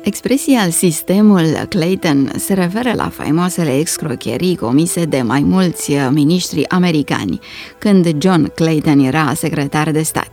Expresia sistemul Clayton se referă la faimoasele escrocherii comise de mai mulți miniștri americani când John Clayton era secretar de stat,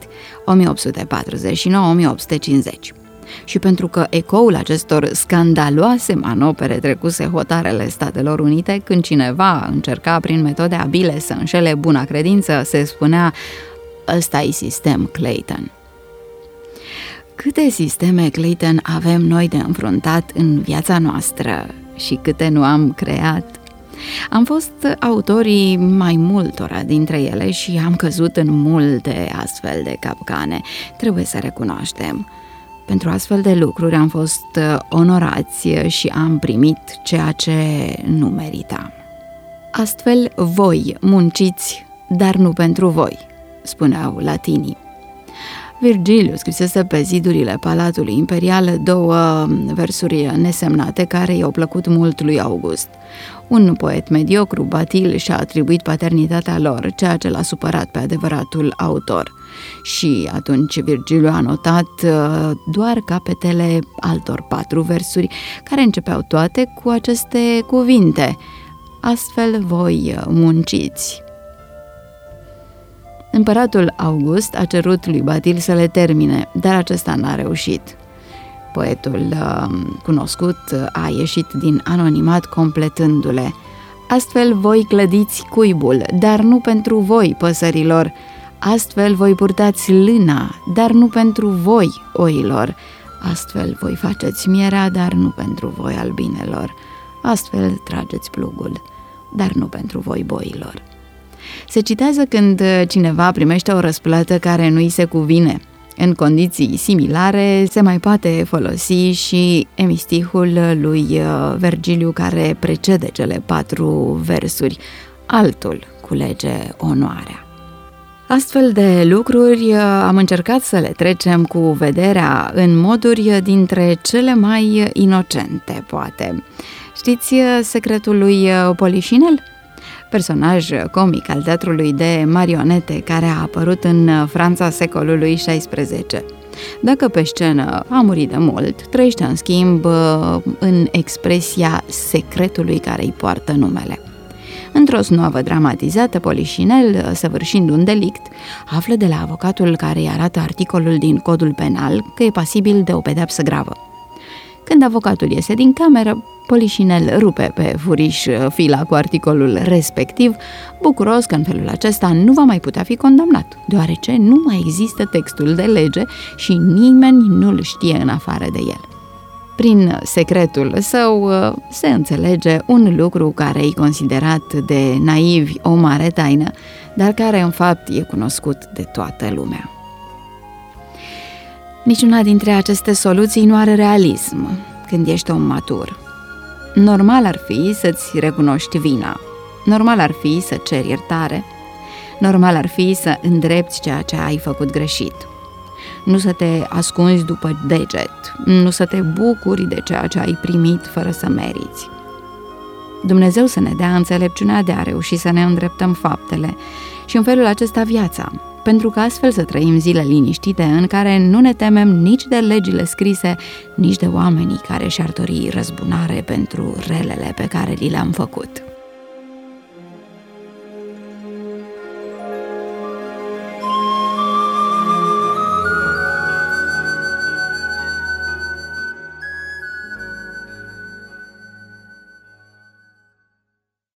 1849-1850. Și pentru că ecoul acestor scandaloase manopere trecuse hotarele Statelor Unite, când cineva încerca prin metode abile să înșele buna credință, se spunea: ăsta-i sistem Clayton. Câte sisteme Clayton avem noi de înfruntat în viața noastră și câte nu am creat? Am fost autorii mai multora dintre ele și am căzut în multe astfel de capcane, trebuie să recunoaștem. Pentru astfel de lucruri am fost onorați și am primit ceea ce nu meritam. Astfel, voi munciți, dar nu pentru voi, spuneau latinii. Virgiliu scrisese pe zidurile Palatului Imperial două versuri nesemnate care i-au plăcut mult lui August. Un poet mediocru, Batil, și-a atribuit paternitatea lor, ceea ce l-a supărat pe adevăratul autor. Și atunci Virgiliu a notat doar capetele altor 4 versuri, care începeau toate cu aceste cuvinte: astfel voi munciți. Împăratul August a cerut lui Batil să le termine, dar acesta n-a reușit. Poetul cunoscut a ieșit din anonimat completându-le: astfel voi clădiți cuibul, dar nu pentru voi, păsărilor; astfel voi purtați lâna, dar nu pentru voi, oilor; astfel voi faceți mierea, dar nu pentru voi, albinelor; astfel trageți plugul, dar nu pentru voi, boilor. Se citează când cineva primește o răsplată care nu-i se cuvine. În condiții similare se mai poate folosi și emistihul lui Virgiliu care precede cele 4 versuri: altul culege onoarea. Astfel de lucruri am încercat să le trecem cu vederea în moduri dintre cele mai inocente, poate. Știți secretul lui Polișinel? Personaj comic al teatrului de marionete care a apărut în Franța secolului XVI. Dacă pe scenă a murit de mult, trăiește în schimb în expresia secretului care îi poartă numele. Într-o snoavă dramatizată, Polișinel, săvârșind un delict, află de la avocatul care îi arată articolul din codul penal că e pasibil de o pedeapsă gravă. Când avocatul iese din cameră, Polișinel rupe pe furiș fila cu articolul respectiv, bucuros că în felul acesta nu va mai putea fi condamnat, deoarece nu mai există textul de lege și nimeni nu-l știe în afară de el. Prin secretul său se înțelege un lucru care e considerat de naivi o mare taină, dar care în fapt e cunoscut de toată lumea. Niciuna dintre aceste soluții nu are realism când ești om matur. Normal ar fi să-ți recunoști vina, normal ar fi să ceri iertare, normal ar fi să îndrepți ceea ce ai făcut greșit. Nu să te ascunzi după deget, nu să te bucuri de ceea ce ai primit fără să meriți. Dumnezeu să ne dea înțelepciunea de a reuși să ne îndreptăm faptele și în felul acesta viața, pentru că astfel să trăim zile liniștite în care nu ne temem nici de legile scrise, nici de oamenii care și-ar dori răzbunare pentru relele pe care li le-am făcut.